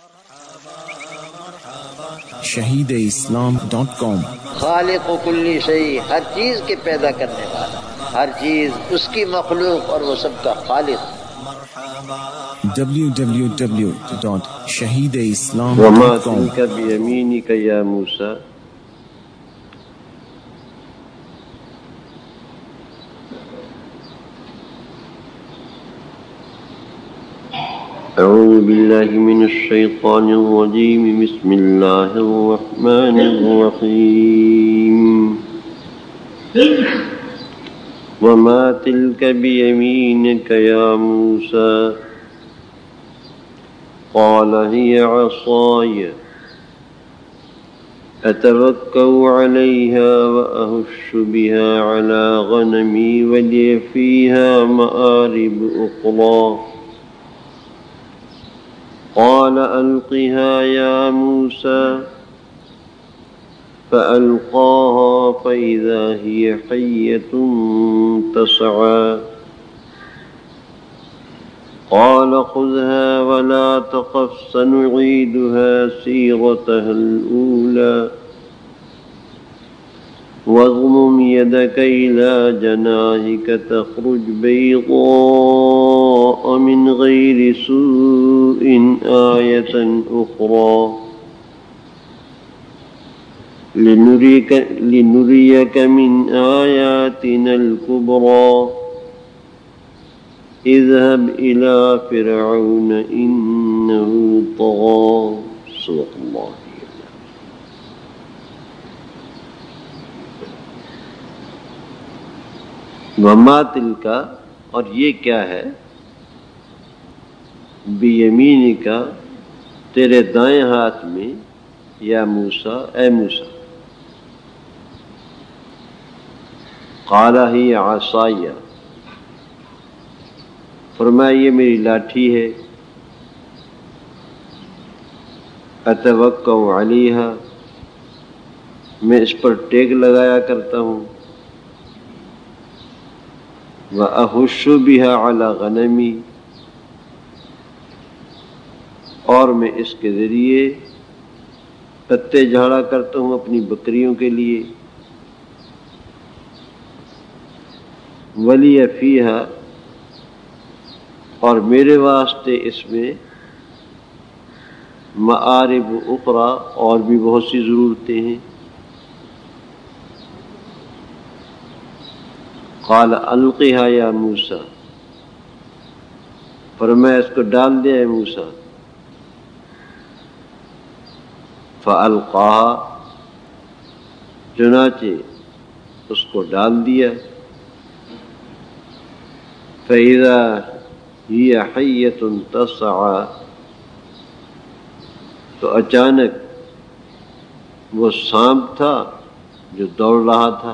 shahideislam.com خالق و کلی شیء، ہر چیز کے پیدا کرنے والا، ہر چیز اس کی مخلوق اور وہ سب کا خالق۔ www.shahideislam.com وما تلك بيمينك يا موسى أعوذ بالله من الشيطان الرجيم بسم الله الرحمن الرحيم وما تلك بيمينك يا موسى قال هي عصاي أتوكأ عليها وأهش بها على غنمي ولي فيها مآرب أخرى قال ألقها يا موسى فألقاها فإذا هي حية تسعى قال خذها ولا تخف سنعيدها سيرتها الأولى واضمم يدك إلى جناحك تخرج بيضاء من غير سوء آية أخرى لنريك من آياتنا الكبرى اذهب إلى فرعون إنه طغى صدق الله۔ وما تلک، اور یہ کیا ہے، بیمینک، تیرے دائیں ہاتھ میں، یا موسیٰ، اے موسیٰ۔ قال ہی عصای، فرمایا یہ میری لاٹھی ہے، اتوکأ علیہا، میں اس پر ٹیک لگایا کرتا ہوں، وَأَحُشُّ بِهَا عَلَى غَنَمِي، اور میں اس کے ذریعے پتے جھاڑا کرتا ہوں اپنی بکریوں کے لیے، وَلِيَ فِيهَا، اور میرے واسطے اس میں مآرب اخرى، اور بھی بہت سی ضرورتیں ہیں۔ قال القها یا موسیٰ، فرمایا اس کو ڈال دے اے موسیٰ۔ فالقاها، چنانچہ اس کو ڈال دیا، فاذا ہی حیۃ تسعی، تو اچانک وہ سانپ تھا جو دوڑ رہا تھا۔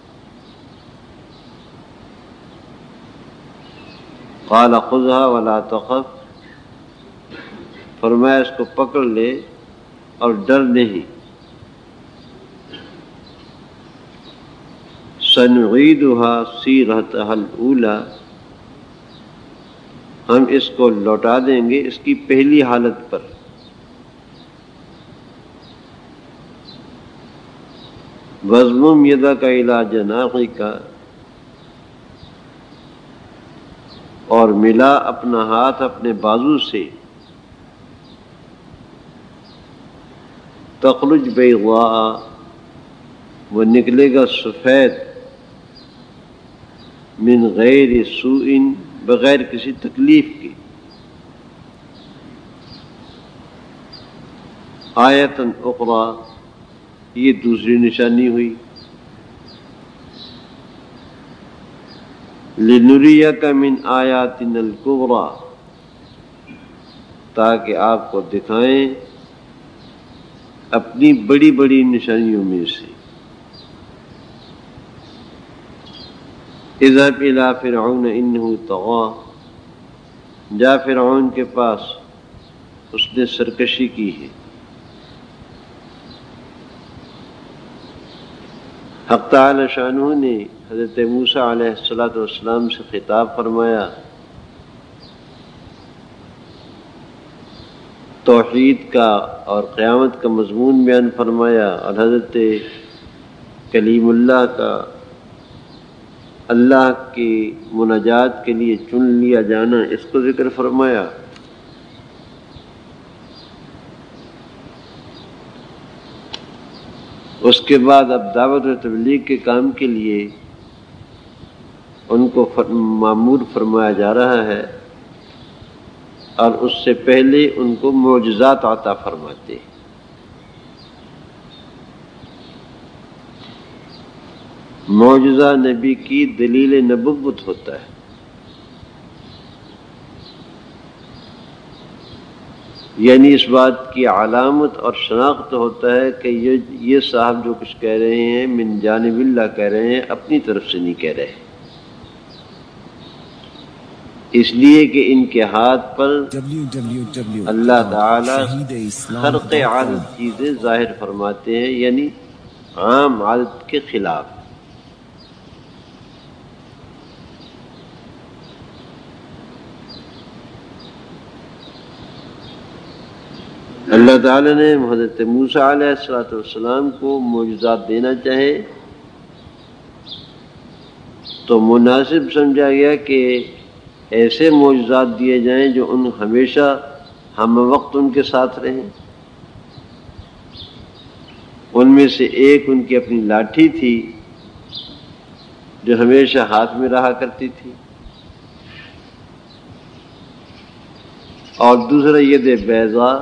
قال خذها ولا تخف، فرمایا اس کو پکڑ لے اور ڈر نہیں۔ سنعیدها سیرتها الاولى، ہم اس کو لوٹا دیں گے اس کی پہلی حالت پر۔ وَاضْمُمْ يَدَكَ إِلَى جَنَاحِكَ، اور ملا اپنا ہاتھ اپنے بازو سے، تخرج بیضاء، وہ نکلے گا سفید، من غیر سوء، بغیر کسی تکلیف کے، آیۃ اخری، یہ دوسری نشانی ہوئی، لنریک من آیاتنا الکبریٰ، تاکہ آپ کو دکھائیں اپنی بڑی بڑی نشانیوں میں سے۔ اذهب الى فرعون انه طغى، جا فرعون کے پاس، اس نے سرکشی کی ہے۔ حق تعالی شانہ نے حضرت موسیٰ علیہ السلام سے خطاب فرمایا، توحید کا اور قیامت کا مضمون بیان فرمایا، اور حضرت کلیم اللہ کا اللہ کی مناجات کے لیے چن لیا جانا، اس کو ذکر فرمایا۔ اس کے بعد اب دعوت و تبلیغ کے کام کے لیے ان کو مامور فرمایا جا رہا ہے، اور اس سے پہلے ان کو معجزات عطا فرماتے ہیں۔ معجزہ نبی کی دلیل نبوت ہوتا ہے، یعنی اس بات کی علامت اور شناخت ہوتا ہے کہ یہ صاحب جو کچھ کہہ رہے ہیں من جانب اللہ کہہ رہے ہیں، اپنی طرف سے نہیں کہہ رہے، اس لیے کہ ان کے ہاتھ پر اللہ تعالی خرق عادت چیزیں ظاہر فرماتے ہیں، یعنی عام عادت کے خلاف۔ اللہ تعالی نے حضرت موسیٰ علیہ السلام کو معجزات دینا چاہے تو مناسب سمجھا گیا کہ ایسے معجزات دیے جائیں جو ان ہمیشہ ہم وقت ان کے ساتھ رہیں۔ ان میں سے ایک ان کی اپنی لاٹھی تھی جو ہمیشہ ہاتھ میں رہا کرتی تھی، اور دوسرا ید بیضاء،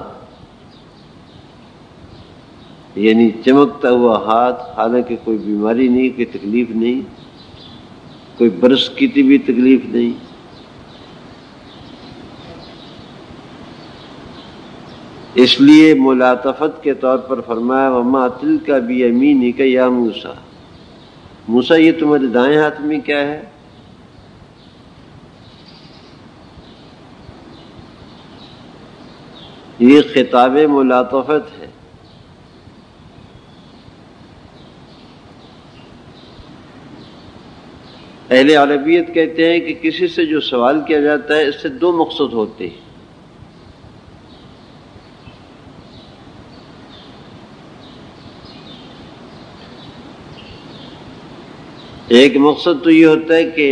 یعنی چمکتا ہوا ہاتھ، حالانکہ کوئی بیماری نہیں، کوئی تکلیف نہیں، کوئی برس کی بھی تکلیف نہیں۔ اس لیے ملاطفت کے طور پر فرمایا وما تلک بیمینک یا موسیٰ، موسیٰ یہ تمہارے دائیں ہاتھ میں کیا ہے؟ یہ خطاب ملاطفت ہے۔ اہل عربیت کہتے ہیں کہ کسی سے جو سوال کیا جاتا ہے اس سے دو مقصد ہوتے ہیں۔ ایک مقصد تو یہ ہوتا ہے کہ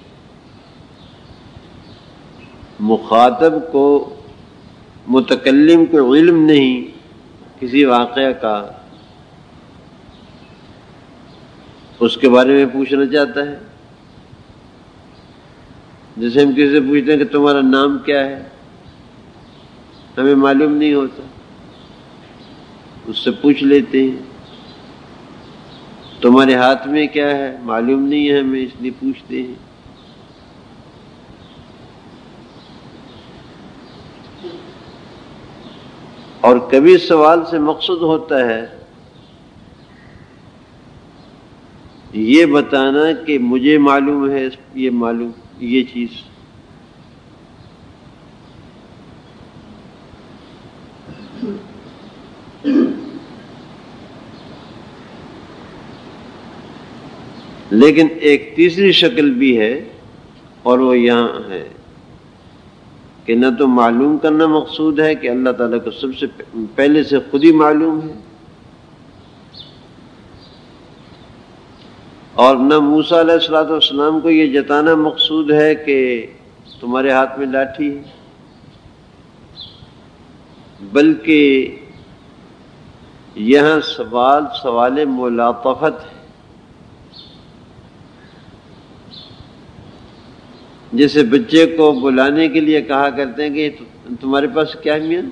مخاطب کو، متکلم کو علم نہیں کسی واقعہ کا، اس کے بارے میں پوچھنا چاہتا ہے۔ جیسے ہم کسی سے پوچھتے ہیں کہ تمہارا نام کیا ہے، ہمیں معلوم نہیں ہوتا، اس سے پوچھ لیتے ہیں۔ تمہارے ہاتھ میں کیا ہے، معلوم نہیں ہے ہمیں، اس لیے پوچھتے ہیں۔ اور کبھی سوال سے مقصد ہوتا ہے یہ بتانا کہ مجھے معلوم ہے یہ چیز۔ لیکن ایک تیسری شکل بھی ہے، اور وہ یہاں ہے کہ نہ تو معلوم کرنا مقصود ہے کہ اللہ تعالیٰ کو سب سے پہلے سے خود ہی معلوم ہے، اور نہ موسیٰ علیہ السلام کو یہ جتانا مقصود ہے کہ تمہارے ہاتھ میں لاٹھی ہے، بلکہ یہاں سوال ملاطفت ہے۔ جیسے بچے کو بلانے کے لیے کہا کرتے ہیں کہ تمہارے پاس کیا ہے میاں،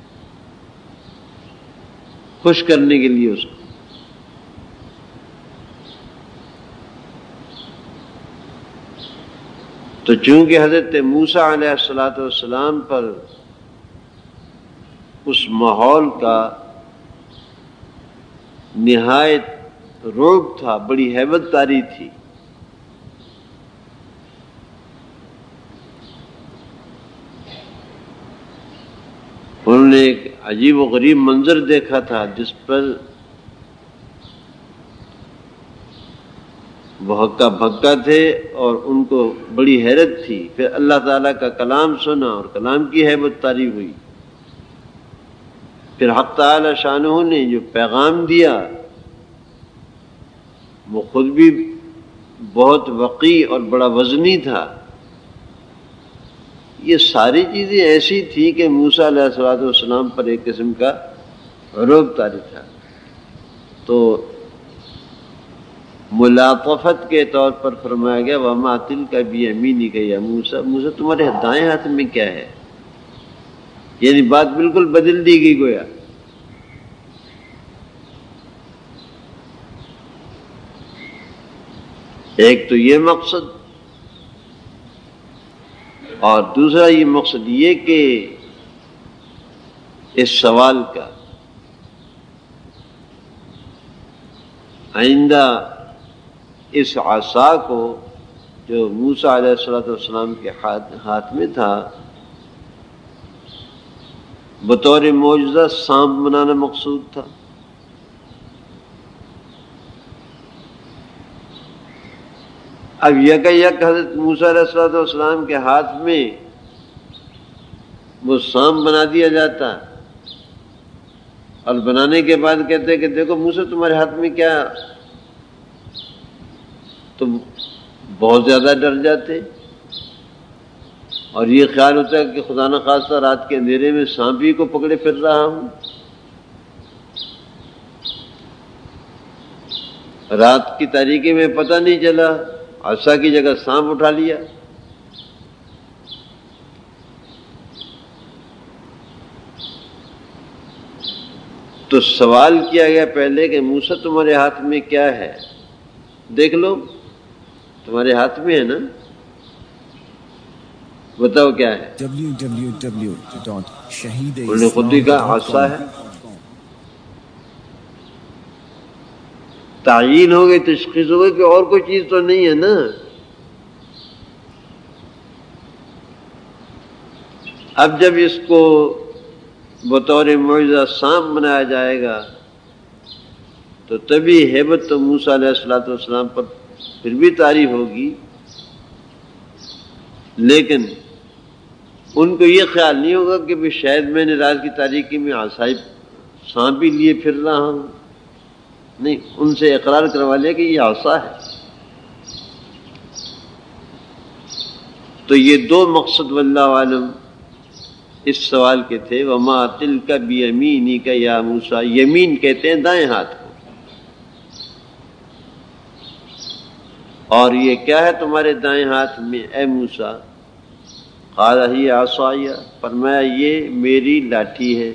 خوش کرنے کے لیے اس کو۔ تو چونکہ حضرت موسیٰ علیہ السلام پر اس ماحول کا نہایت رعب تھا، بڑی ہیبت طاری تھی، انہوں نے ایک عجیب و غریب منظر دیکھا تھا جس پر بھکا بھکا تھے، اور ان کو بڑی حیرت تھی۔ پھر اللہ تعالیٰ کا کلام سنا اور کلام کی ہیبت طاری ہوئی، پھر حق تعالی شانہ نے جو پیغام دیا وہ خود بھی بہت وقی اور بڑا وزنی تھا. یہ ساری چیزیں ایسی تھی کہ موسیٰ علیہ الصلوۃ والسلام پر ایک قسم کا رعب طاری تھا. تو ملاطفت کے طور پر فرمایا گیا وَمَا تِلْكَ بِيَمِينِكَ يَا موسیٰ، موسیٰ تمہارے دائیں ہاتھ میں کیا ہے؟ یعنی بات بالکل بدل دی گئی گویا. ایک تو یہ مقصد، اور دوسرا یہ مقصد یہ کہ اس سوال کا آئندہ اس عصا کو جو موسیٰ علیہ السلام کے ہاتھ میں تھا بطور معجزہ سانپ بنانا مقصود تھا. اب یک حضرت موسیٰ علیہ السلام کے ہاتھ میں وہ سانپ بنا دیا جاتا اور بنانے کے بعد کہتے کہ دیکھو موسیٰ تمہارے ہاتھ میں کیا، تو بہت زیادہ ڈر جاتے اور یہ خیال ہوتا ہے کہ خدا نخواستہ رات کے اندھیرے میں سانپ ہی کو پکڑے پھر رہا ہوں. رات کی تاریکی میں پتہ نہیں چلا، عصا کی جگہ سانپ اٹھا لیا. تو سوال کیا گیا پہلے کہ موسیٰ تمہارے ہاتھ میں کیا ہے؟ دیکھ لو تمہارے ہاتھ میں ہے نا، بتاؤ کیا ہے؟ انہوں نے خود ہی کہا عصا ہے. تعین ہو گئی، تشخیص ہو گئی کہ اور کوئی چیز تو نہیں ہے نا. اب جب اس کو بطور معجزہ سانپ بنایا جائے گا تو تبھی ہیبت تو موسیٰ علیہ السلام پر پھر بھی تعریف ہوگی، لیکن ان کو یہ خیال نہیں ہوگا کہ بھی شاید میں نے رات کی تاریکی میں عصا سانپ بھی لیے پھر رہا ہوں. نہیں، ان سے اقرار کروا لیا کہ یہ عصا ہے. تو یہ دو مقصد واللہ عالم اس سوال کے تھے. وما تلک بیمینک یا موسیٰ، یمین کہتے ہیں دائیں ہاتھ کو. اور یہ کیا ہے تمہارے دائیں ہاتھ میں اے موسیٰ؟ قال ہی عصایا، فرمایا یہ میری لاٹھی ہے.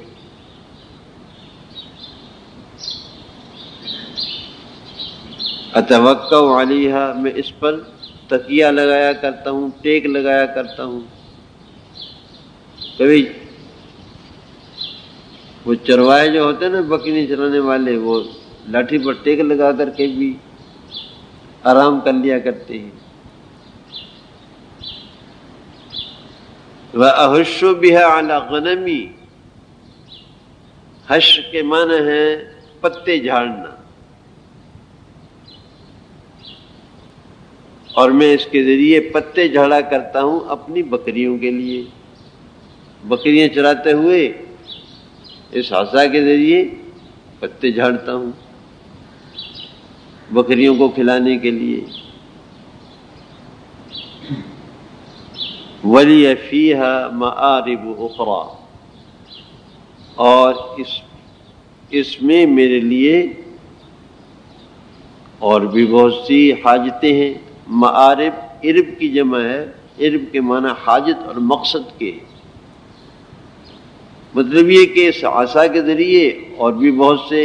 اتوکا علیہا، میں اس پر تکیہ لگایا کرتا ہوں، ٹیک لگایا کرتا ہوں. کبھی وہ چروائے جو ہوتے ہیں نا بکری چرانے والے، وہ لاٹھی پر ٹیک لگا کر کے بھی آرام کر لیا کرتے ہیں. وَأَحُشُّ بِهَا عَلَى غَنَمِي، حش کے معنی ہے پتے جھاڑنا، اور میں اس کے ذریعے پتے جھاڑا کرتا ہوں اپنی بکریوں کے لیے. بکریاں چراتے ہوئے اس عصا کے ذریعے پتے جھاڑتا ہوں بکریوں کو کھلانے کے لیے. وَلِيَ فِيهَا مَآرِبُ أُخْرَى، اور اس میں میرے لیے اور بھی بہت سی حاجتیں ہیں. معارب ارب کی جمع ہے، ارب کے معنی حاجت اور مقصد کے. مطلب یہ کہ اس عصا کے ذریعے اور بھی بہت سے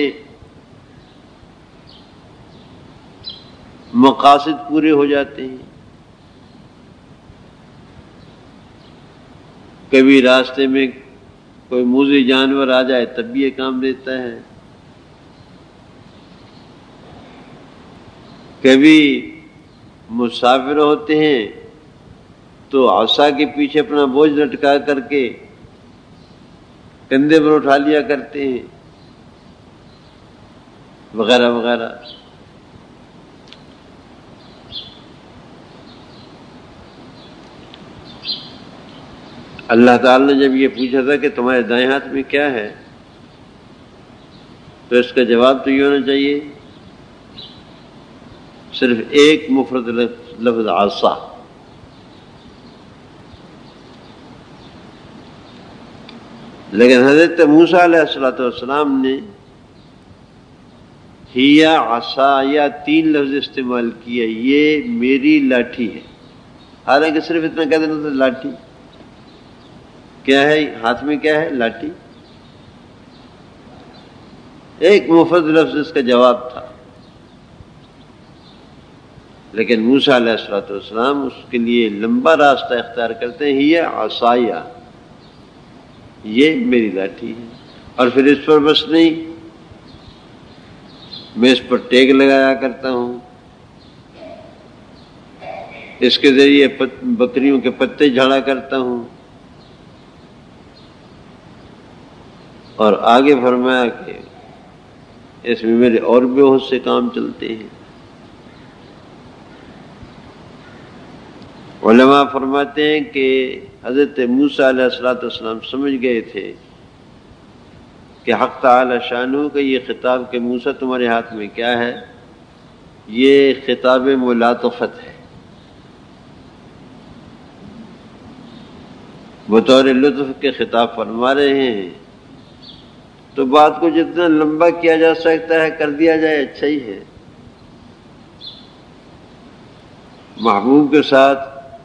مقاصد پورے ہو جاتے ہیں. کبھی راستے میں کوئی موذی جانور آ جائے تب بھی یہ کام دیتا ہے. کبھی مسافر ہوتے ہیں تو عصا کے پیچھے اپنا بوجھ لٹکا کر کے کندھے پر اٹھا لیا کرتے ہیں، وغیرہ وغیرہ. اللہ تعالی نے جب یہ پوچھا تھا کہ تمہارے دائیں ہاتھ میں کیا ہے تو اس کا جواب تو یہ ہونا چاہیے صرف ایک مفرد لفظ عصا. لیکن حضرت موسیٰ علیہ السلام نے ہیا عصایا 3 لفظ استعمال کیا، یہ میری لاٹھی ہے. حالانکہ صرف اتنا کہہ دینا تھا لاٹھی. کیا ہے ہاتھ میں؟ کیا ہے؟ لاٹھی. ایک مفرد لفظ اس کا جواب تھا. لیکن موسیٰ علیہ السلام اس کے لیے لمبا راستہ اختیار کرتے ہیں. ہیا عصایا، یہ میری لاٹھی ہے. اور پھر اس پر بس نہیں، میں اس پر ٹیگ لگایا کرتا ہوں، اس کے ذریعے بکریوں کے پتے جھاڑا کرتا ہوں. اور آگے فرمایا کہ اس میں میرے اور بھی بہت سے کام چلتے ہیں. علماء فرماتے ہیں کہ حضرت موسیٰ علیہ السلام سمجھ گئے تھے کہ حق تعالی شانہ کا یہ خطاب کہ موسیٰ تمہارے ہاتھ میں کیا ہے، یہ خطاب ملاطفت ہے، بطور لطف کے خطاب فرما رہے ہیں. تو بات کو جتنا لمبا کیا جا سکتا ہے کر دیا جائے، اچھا ہی ہے. محبوب کے ساتھ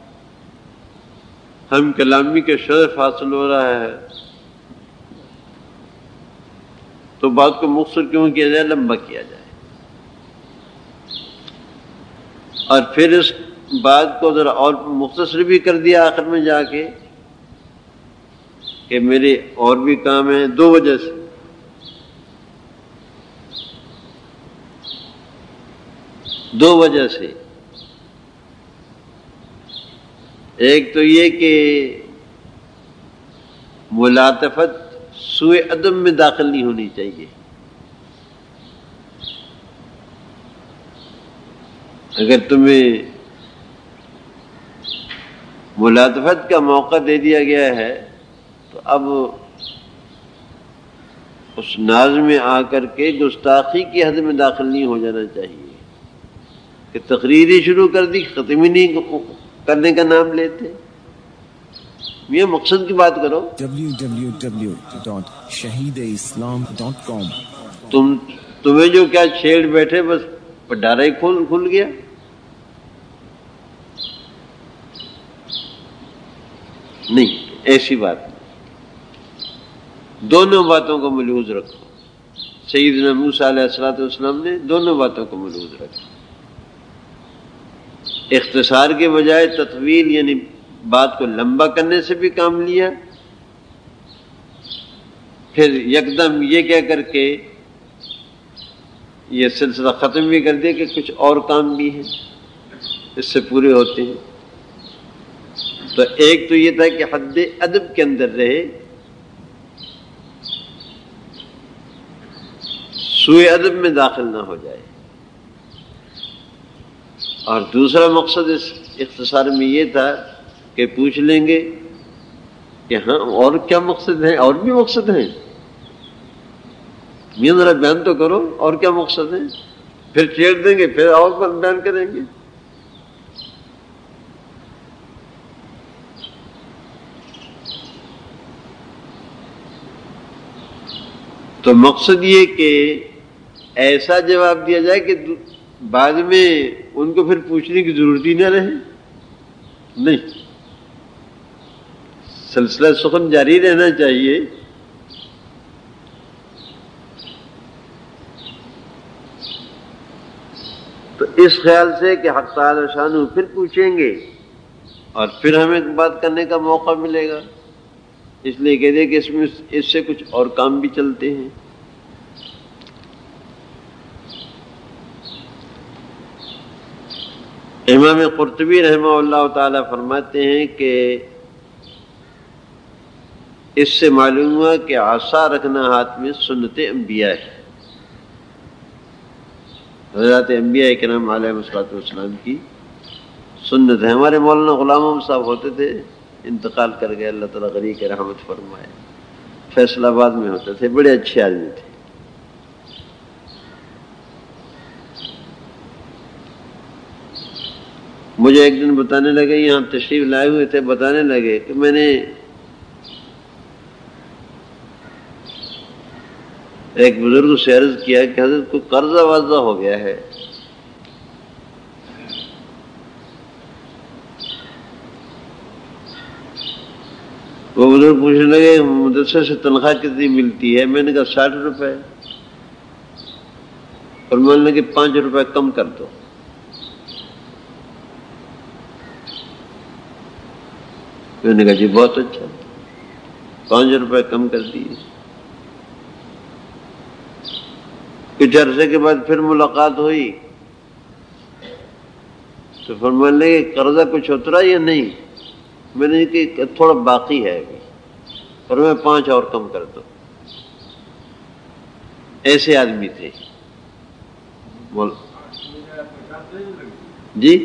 ہم کلامی کے شرف حاصل ہو رہا ہے تو بات کو مختصر کیوں کیا جائے، لمبا کیا جائے. اور پھر اس بات کو ذرا اور مختصر بھی کر دیا آخر میں جا کے کہ میرے اور بھی کام ہیں. 2 وجہ سے. ایک تو یہ کہ ملاطفت سوء ادب میں داخل نہیں ہونی چاہیے. اگر تمہیں ملاطفت کا موقع دے دیا گیا ہے تو اب اس ناز میں آ کر کے گستاخی کی حد میں داخل نہیں ہو جانا چاہیے کہ تقریری شروع کر دی، ختم ہی نہیں کرنے کا نام لیتے. یہ مقصد کی بات کرو. www.shahideislam.com تمہیں جو کیا چھیڑ بیٹھے بس پڈارا ہی کھل گیا. نہیں، ایسی بات نہیں. دونوں باتوں کو ملحوظ رکھو. سیدنا موسیٰ علیہ السلام نے دونوں باتوں کو ملحوظ رکھا. اختصار کے بجائے تطویل یعنی بات کو لمبا کرنے سے بھی کام لیا، پھر یکدم یہ کہہ کر کے یہ سلسلہ ختم بھی کر دیا کہ کچھ اور کام بھی ہیں اس سے پورے ہوتے ہیں. تو ایک تو یہ تھا کہ حد ادب کے اندر رہے، سوء ادب میں داخل نہ ہو جائے. اور دوسرا مقصد اس اختصار میں یہ تھا کہ پوچھ لیں گے کہ ہاں اور کیا مقصد ہے، اور بھی مقصد ہیں، یہ ذرا بیان تو کرو اور کیا مقصد ہے. پھر چھیڑ دیں گے، پھر اور بیان کریں گے. تو مقصد یہ کہ ایسا جواب دیا جائے کہ بعد میں ان کو پھر پوچھنے کی ضرورت ہی نہ رہے. نہیں، سلسلہ سخن جاری رہنا چاہیے. تو اس خیال سے کہ حق تعالی شانہ پھر پوچھیں گے اور پھر ہمیں بات کرنے کا موقع ملے گا، اس لیے کہہ دے کہ اس سے کچھ اور کام بھی چلتے ہیں. امام قرطبی رحمہ اللہ تعالی فرماتے ہیں کہ اس سے معلوم ہوا کہ عصا رکھنا ہاتھ میں سنت انبیاء ہے. حضرات انبیاء کرام علیہ السلام کی سنت ہے. ہمارے مولانا غلام محمد صاحب ہوتے تھے، انتقال کر گئے، اللہ تعالیٰ غنی کی رحمت فرمائے. فیصل آباد میں ہوتے تھے، بڑے اچھے آدمی تھے. مجھے ایک دن بتانے لگے، یہاں تشریف لائے ہوئے تھے، بتانے لگے کہ میں نے ایک بزرگ سے عرض کیا کہ حضرت کو قرضہ وارضہ ہو گیا ہے، وہ بزرگ پوچھنے لگے مدرسے سے تنخواہ کتنی ملتی ہے؟ میں نے کہا 60 روپے، اور میں نے کہا 5 روپے کم کر دو۔ میں نے کہا جی بہت اچھا، 5 روپے کم کر دیے۔ کچھ عرصے کے بعد پھر ملاقات ہوئی تو فرمانے لگے قرضہ کچھ اترا یا نہیں؟ میں نے کہا تھوڑا باقی ہے ابھی، اور میں 5 اور کم کر دوں۔ ایسے آدمی تھے۔ جی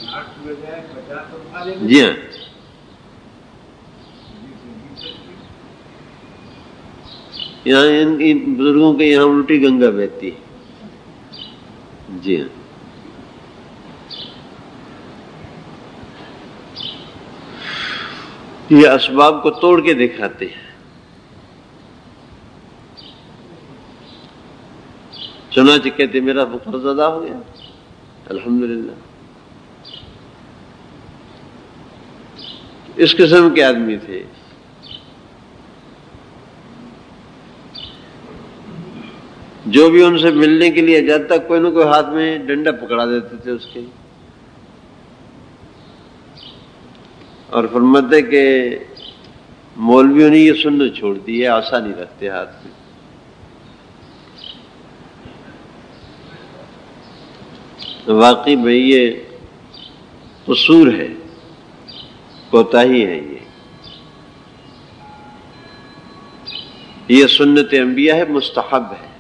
جی ہاں، یہاں ان بزرگوں کے یہاں الٹی گنگا بہتی ہے۔ جی ہاں، یہ اسباب کو توڑ کے دکھاتے ہیں۔ چنانچہ کہتے میرا قرض ادا ہو گیا الحمدللہ۔ اس قسم کے آدمی تھے۔ جو بھی ان سے ملنے کے لیے جاتا کوئی نہ کوئی ہاتھ میں ڈنڈا پکڑا دیتے تھے اس کے، اور فرماتے کہ مولویوں نے یہ سنت چھوڑ دی ہے، عصا نہیں رکھتے ہاتھ میں۔ واقعی بھائی یہ قصور ہے، کوتاہی ہے، یہ سنت انبیاء ہے، مستحب ہے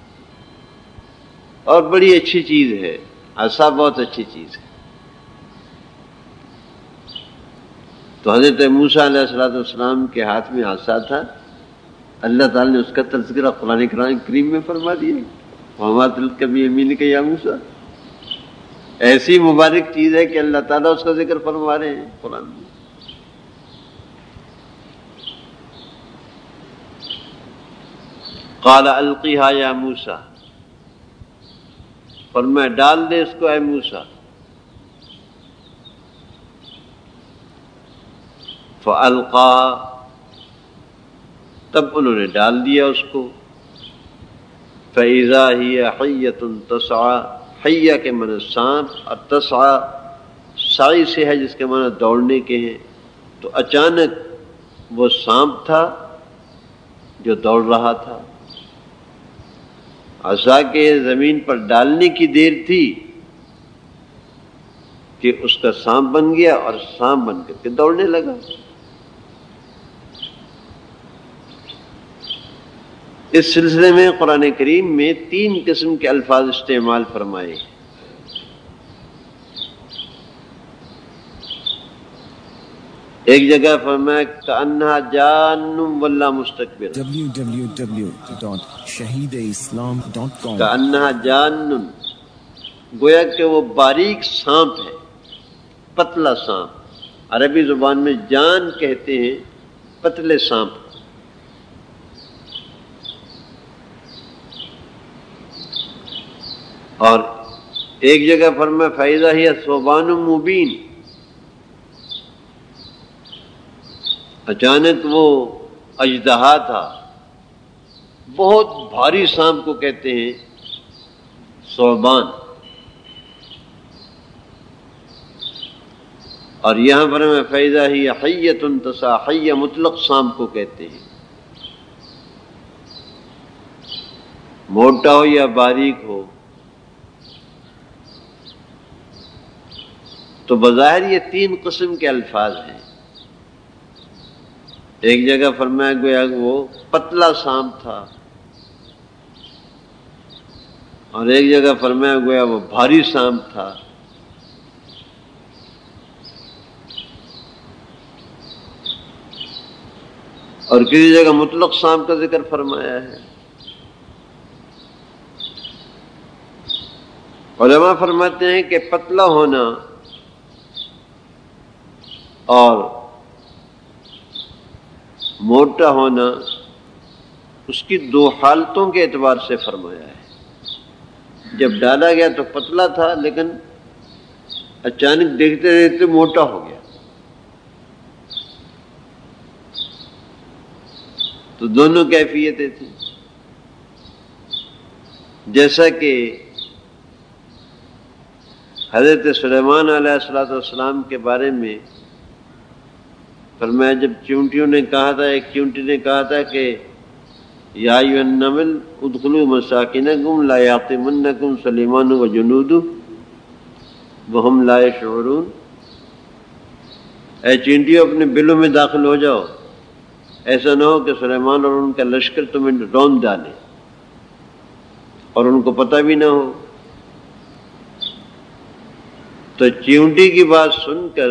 اور بڑی اچھی چیز ہے۔ عصا بہت اچھی چیز ہے۔ تو حضرت موسیٰ علیہ السلام کے ہاتھ میں عصا تھا، اللہ تعالیٰ نے اس کا تذکرہ قرآن کریم میں فرما دیا، وَمَا تِلْكَ بِيَمِينِكَ يَا موسیٰ۔ ایسی مبارک چیز ہے کہ اللہ تعالیٰ اس کا ذکر فرما رہے ہیں قرآن میں۔ قَالَ أَلْقِهَا يَا موسیٰ، فرمایا ڈال دے اس کو اے موسیٰ۔ فَأَلْقَا، تب انہوں نے ڈال دیا اس کو۔ فَإِذَا هِيَ حَيَّةٌ تَسْعَىٰ، حیہ کے معنی سانپ، اور تسعیٰ سعی سے ہے جس کے معنی دوڑنے کے ہیں۔ تو اچانک وہ سانپ تھا جو دوڑ رہا تھا۔ عصا کے زمین پر ڈالنے کی دیر تھی کہ اس کا سانپ بن گیا اور سانپ بن کر کے دوڑنے لگا۔ اس سلسلے میں قرآن کریم میں 3 قسم کے الفاظ استعمال فرمائے۔ ایک جگہ فرمایا کأنہا جان ولا مستکبر، www.shahideislam.com، کأنہا جان، گویا کہ وہ باریک سانپ ہے، پتلا سانپ۔ عربی زبان میں جان کہتے ہیں پتلے سانپ۔ اور ایک جگہ فرمایا فَإِذَا هِيَ ثُعْبَانٌ مُبِينٌ، اچانک وہ اژدہا تھا، بہت بھاری سانپ کو کہتے ہیں ثعبان۔ اور یہاں پر میں فَإِذَا هِيَ حَيَّةٌ تَسْعَىٰ، حیہ مطلق سانپ کو کہتے ہیں، موٹا ہو یا باریک ہو۔ تو بظاہر یہ 3 قسم کے الفاظ ہیں۔ ایک جگہ فرمایا گویا وہ پتلا سانپ تھا، اور ایک جگہ فرمایا گویا وہ بھاری سانپ تھا۔ اور کسی جگہ مطلق سانپ کا ذکر فرمایا ہے۔ علماء فرماتے ہیں کہ پتلا ہونا اور موٹا ہونا اس کی دو حالتوں کے اعتبار سے فرمایا ہے۔ جب ڈالا گیا تو پتلا تھا، لیکن اچانک دیکھتے دیکھتے موٹا ہو گیا، تو دونوں کیفیتیں تھیں۔ جیسا کہ حضرت سلیمان علیہ السلام کے بارے میں فرمایا، جب چونٹیوں نے کہا تھا، ایک چونٹی نے کہا تھا کہ یا ایھا النمل ادخلوا مساکنکم لا یحطمنکم سلیمان وجنودہ وہم لا یشعرون، اے چینٹیوں اپنے بلوں میں داخل ہو جاؤ، ایسا نہ ہو کہ سلیمان اور ان کا لشکر تمہیں رون ڈالے اور ان کو پتہ بھی نہ ہو۔ تو چیونٹی کی بات سن کر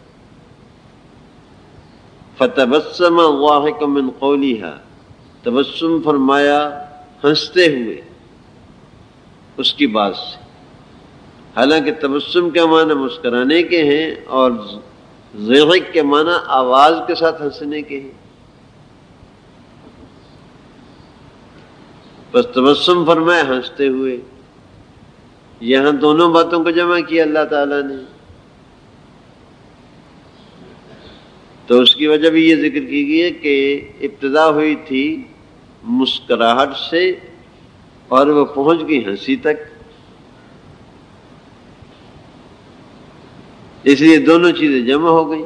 فتبسم ضاحکا من قولها، تبسم فرمایا ہنستے ہوئے اس کی بات سے، حالانکہ تبسم کا معنی مسکرانے کے ہیں اور ضحک کے معنی آواز کے ساتھ ہنسنے کے ہیں۔ بس تبسم فرمایا ہنستے ہوئے، یہاں دونوں باتوں کو جمع کیا اللہ تعالیٰ نے، تو اس کی وجہ بھی یہ ذکر کی گئی ہے کہ ابتدا ہوئی تھی مسکراہٹ سے اور وہ پہنچ گئی ہنسی تک، اس لیے دونوں چیزیں جمع ہو گئی۔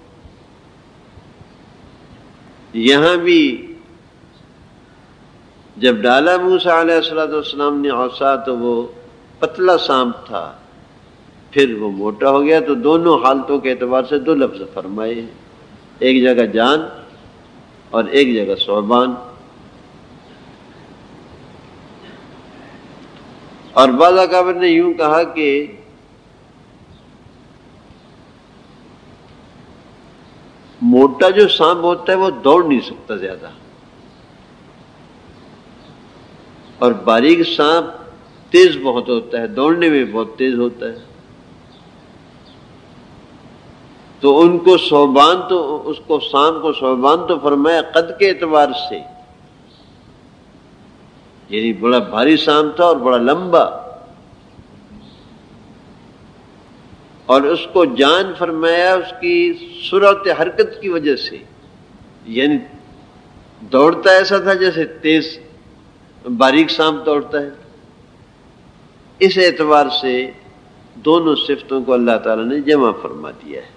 یہاں بھی جب ڈالا موسیٰ علیہ السلام نے عصا تو وہ پتلا سانپ تھا، پھر وہ موٹا ہو گیا، تو دونوں حالتوں کے اعتبار سے دو لفظ فرمائے ہیں، ایک جگہ جان اور ایک جگہ ثعبان۔ اور بعض اکابر نے یوں کہا کہ موٹا جو سانپ ہوتا ہے وہ دوڑ نہیں سکتا زیادہ، اور باریک سانپ تیز بہت ہوتا ہے، دوڑنے میں بہت تیز ہوتا ہے، تو ان کو ثعبان، تو اس کو سانپ کو ثعبان تو فرمایا قد کے اعتبار سے، یعنی بڑا بھاری سانپ تھا اور بڑا لمبا، اور اس کو جان فرمایا اس کی سرعت حرکت کی وجہ سے، یعنی دوڑتا ایسا تھا جیسے تیز باریک سانپ دوڑتا ہے۔ اس اعتبار سے دونوں صفتوں کو اللہ تعالیٰ نے جمع فرما دیا ہے۔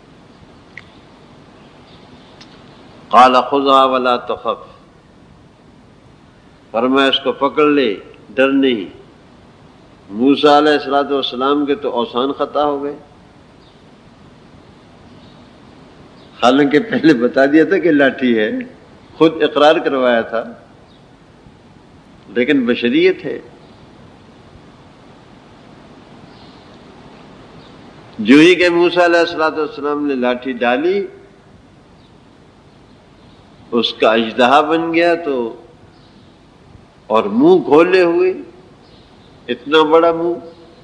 قال خذها ولا تخف، فرمایا اس کو پکڑ لے، ڈر نہیں۔ موسیٰ علیہ السلام کے تو اوثان خطا ہو گئے، حالانکہ پہلے بتا دیا تھا کہ لاٹھی ہے، خود اقرار کروایا تھا، لیکن بشریت ہے۔ جو ہی کہ موسیٰ علیہ السلام نے لاٹھی ڈالی، اس کا اژدہا بن گیا، تو اور منہ کھولے ہوئے، اتنا بڑا منہ،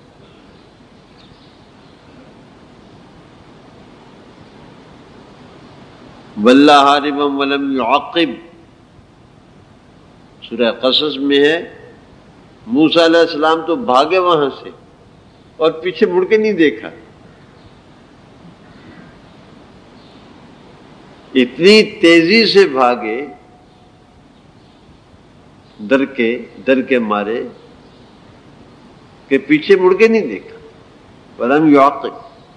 وَلَّا هَارِبًا وَلَمْ يُعَقِّبْ، سورہ قصص میں ہے، موسیٰ علیہ السلام تو بھاگے وہاں سے اور پیچھے مڑ کے نہیں دیکھا، اتنی تیزی سے بھاگے ڈر کے مارے کہ پیچھے مڑ کے نہیں دیکھا۔ وَلَمْ يُعَقِّبْ،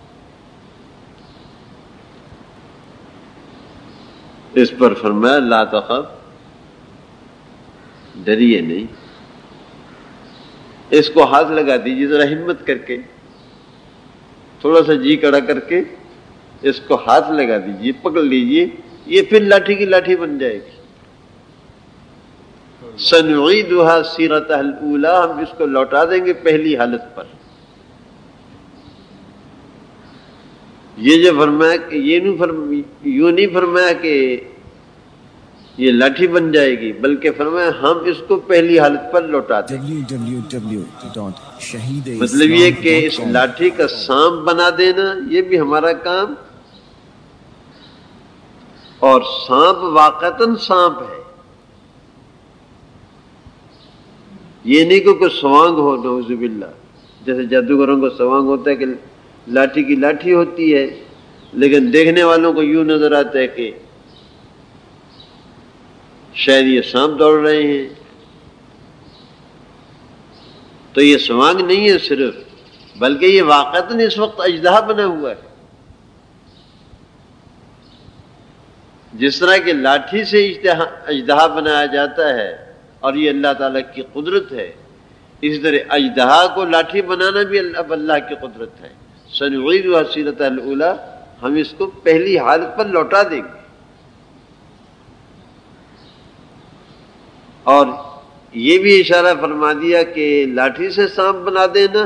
اس پر فرمایا لا تخف، ڈریے نہیں۔ اس کو ہاتھ لگا دیجیے ذرا ہمت کر کے، تھوڑا سا جی کڑا کر کے اس کو ہاتھ لگا دیجیے، پکڑ لیجیے، یہ پھر لاٹھی کی لاٹھی بن جائے گی۔ سنعیدها سیرتها الاولی، ہم اس کو لوٹا دیں گے پہلی حالت پر۔ یہ جو فرمایا کہ یوں نہیں فرمایا کہ یہ لاٹھی بن جائے گی، بلکہ فرمایا ہم اس کو پہلی حالت پر لوٹا دیں گے۔ مطلب یہ کہ اس لاٹھی کا سانپ بنا دینا یہ بھی ہمارا کام، اور سانپ واقعتاً سانپ ہے، یہ نہیں کہ کوئی سوانگ ہو، نعوذ باللہ، جیسے جادوگروں کو سوانگ ہوتا ہے کہ لاٹھی کی لاٹھی ہوتی ہے، لیکن دیکھنے والوں کو یوں نظر آتا ہے کہ شاید یہ سانپ دوڑ رہے ہیں. تو یہ سوانگ نہیں ہے صرف، بلکہ یہ واقعتاً اس وقت اژدہا بنا ہوا ہے. جس طرح کہ لاٹھی سے اژدہا بنایا جاتا ہے اور یہ اللہ تعالیٰ کی قدرت ہے، اس طرح اژدہا کو لاٹھی بنانا بھی اب اللہ کی قدرت ہے. سنعیدها سیرتها الاولی، ہم اس کو پہلی حالت پر لوٹا دیں گے. اور یہ بھی اشارہ فرما دیا کہ لاٹھی سے سانپ بنا دینا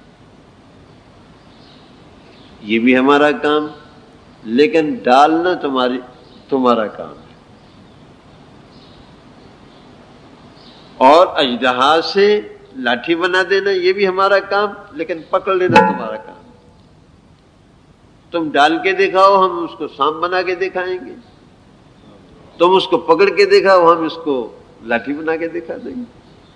یہ بھی ہمارا کام، لیکن ڈالنا تمہارا کام ہے. اور اژدہا سے لاٹھی بنا دینا یہ بھی ہمارا کام، لیکن پکڑ لینا تمہارا کام. تم ڈال کے دکھاؤ، ہم اس کو سانپ بنا کے دکھائیں گے. تم اس کو پکڑ کے دکھاؤ، ہم اس کو لاٹھی بنا کے دکھا دیں گے.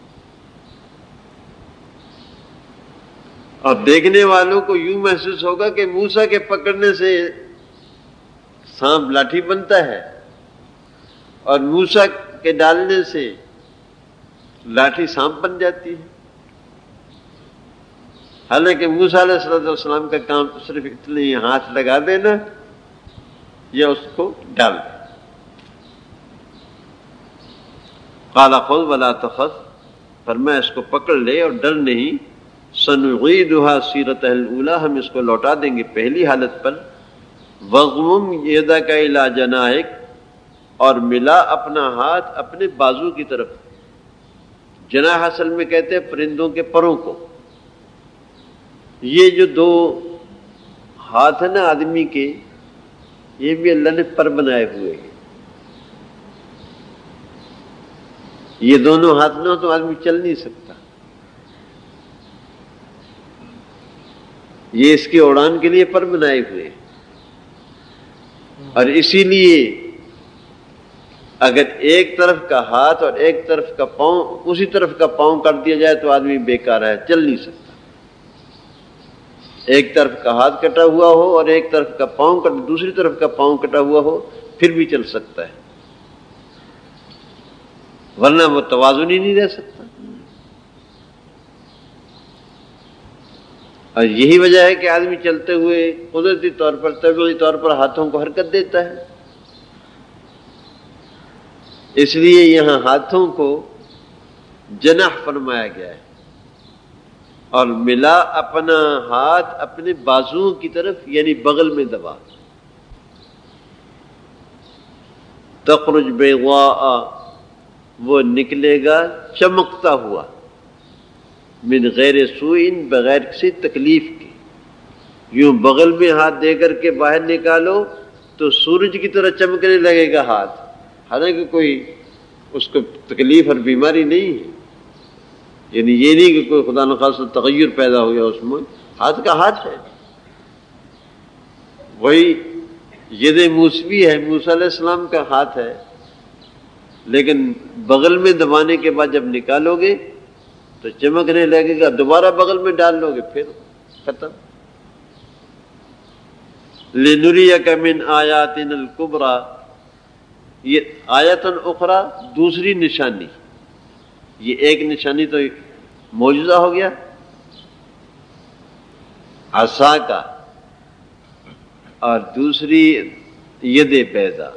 اور دیکھنے والوں کو یوں محسوس ہوگا کہ موسیٰ کے پکڑنے سے سانپ لاٹھی بنتا ہے اور موسیٰ کے ڈالنے سے لاٹھی سانپ بن جاتی ہے. حالانکہ موسیٰ علیہ السلام کا کام صرف اتنے ہی ہاتھ لگا دینا یا اس کو ڈال دینا. قال خذ ولا تخف، فرمایا اس کو پکڑ لے اور ڈر نہیں. سنعیدها سیرتها الاولی، ہم اس کو لوٹا دیں گے پہلی حالت پر. وضمم یدک الی جناحک، اور ملا اپنا ہاتھ اپنے بازو کی طرف. جناح اصل میں کہتے ہیں پرندوں کے پروں کو. یہ جو دو ہاتھ ہیں نا آدمی کے، یہ بھی اللہ نے پر بنائے ہوئے ہیں. یہ دونوں ہاتھ نہ ہو تو آدمی چل نہیں سکتا. یہ اس کی اڑان کے لیے پر بنائے ہوئے ہیں. اور اسی لیے اگر ایک طرف کا ہاتھ اور ایک طرف کا پاؤں، اسی طرف کا پاؤں کر دیا جائے تو آدمی بیکار ہے، چل نہیں سکتا. ایک طرف کا ہاتھ کٹا ہوا ہو اور ایک طرف کا پاؤں دوسری طرف کا پاؤں کٹا ہوا ہو پھر بھی چل سکتا ہے، ورنہ وہ توازن ہی نہیں رہ سکتا. اور یہی وجہ ہے کہ آدمی چلتے ہوئے قدرتی طور پر، طبعی طور پر ہاتھوں کو حرکت دیتا ہے. اس لیے یہاں ہاتھوں کو جناح فرمایا گیا ہے. اور ملا اپنا ہاتھ اپنے بازوؤں کی طرف، یعنی بغل میں دبا. تخرج بیضاء، وہ نکلے گا چمکتا ہوا، من غیر سوء، بغیر کسی تکلیف کے. یوں بغل میں ہاتھ دے کر کے باہر نکالو تو سورج کی طرح چمکنے لگے گا ہاتھ، حالانکہ کوئی اس کو تکلیف اور بیماری نہیں ہے. یعنی یہ نہیں کہ کوئی خدا نخواستہ تغیر پیدا ہو گیا اس میں، ہاتھ کا ہاتھ ہے. وہی ید موسوی ہے، موسیٰ علیہ السلام کا ہاتھ ہے، لیکن بغل میں دبانے کے بعد جب نکالو گے تو چمکنے لگے گا. دوبارہ بغل میں ڈال لو گے پھر ختم. لنریک من آیاتنا الکبریٰ، یہ آیتن اخرى دوسری نشانی. یہ ایک نشانی تو معجزہ ہو گیا عصا کا، اور دوسری ید بیضاء،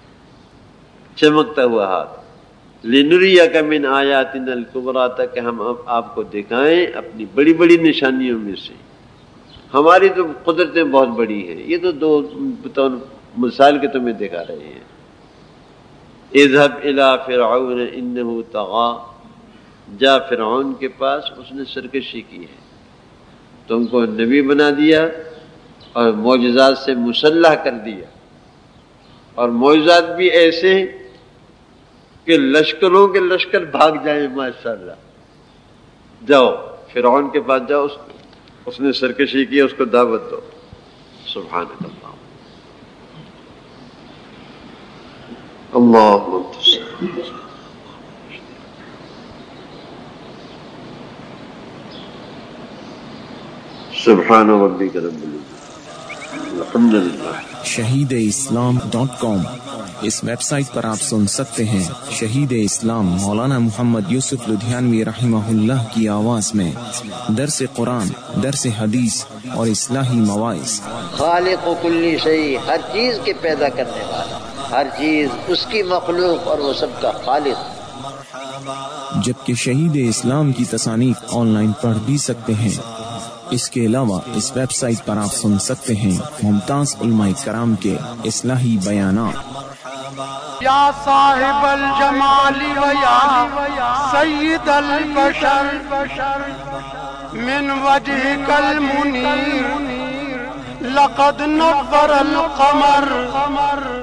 چمکتا ہوا ہاتھ. لنریک من آیاتنا الکبریٰ، تک ہم آپ کو دکھائیں اپنی بڑی بڑی نشانیوں میں سے. ہماری تو قدرتیں بہت بڑی ہیں، یہ تو دو بطور مثال کے تمہیں دکھا رہے ہیں. اذهب الى فرعون انه طغى، جا فرعون کے پاس، اس نے سرکشی کی ہے. تم کو نبی بنا دیا اور معجزات سے مسلح کر دیا، اور معجزات بھی ایسے کہ لشکروں کے لشکر بھاگ جائیں. ماشاءاللہ، جاؤ فرعون کے پاس جاؤ، اس نے سرکشی کی، اس کو دعوت دو. سبحان اللہ. اللهم سبحان ربک رب العزت الحمدللہ۔ shahideislam.com اس ویب سائٹ پر آپ سن سکتے ہیں شہید اسلام مولانا محمد یوسف لدھیانوی رحمہ اللہ کی آواز میں درس قرآن، درس حدیث اور اصلاحی مواعظ۔ خالق و کلی شیء، ہر چیز کے پیدا کرنے والا، ہر چیز اس کی مخلوق اور وہ سب کا خالق۔ جبکہ شہید اسلام کی تصانیف آن لائن پڑھ بھی سکتے ہیں۔ اس کے علاوہ اس ویب سائٹ پر آپ سن سکتے ہیں ممتاز علماء کرام کے اصلاحی بیانات۔ یا صاحب الجمال و یا سید البشر من وجهك المنیر لقد نور القمر۔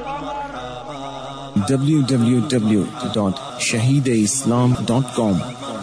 www.shahideislam.com